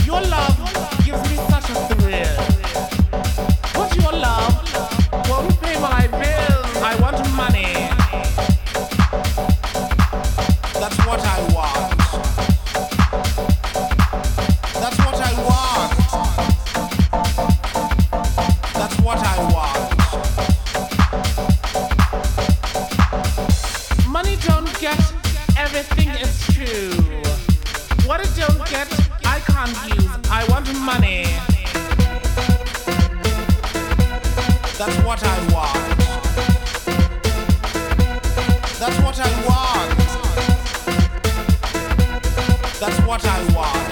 Your love gives me such a thrill. But your love won't pay my bills. I want money. That's what I want. That's what I want. That's what I want. Money don't get everything, it's true. What it don't get, I can't use. I want money. That's what I want. That's what I want. That's what I want.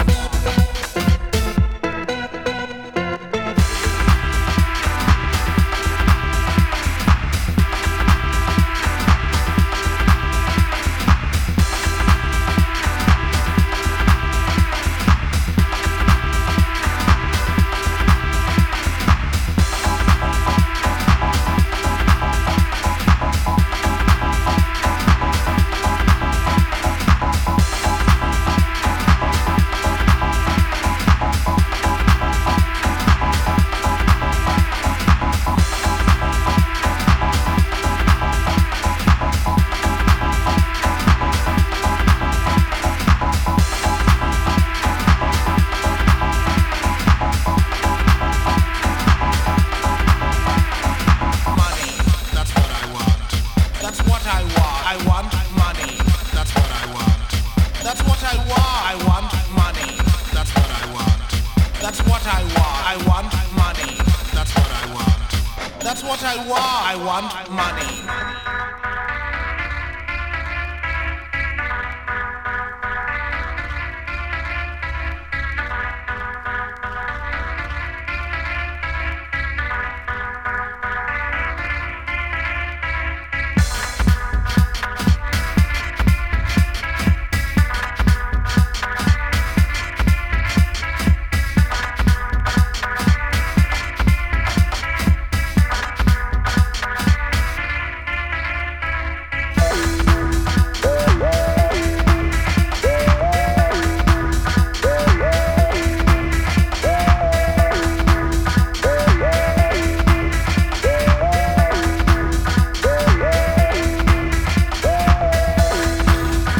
That's what I want. I want money.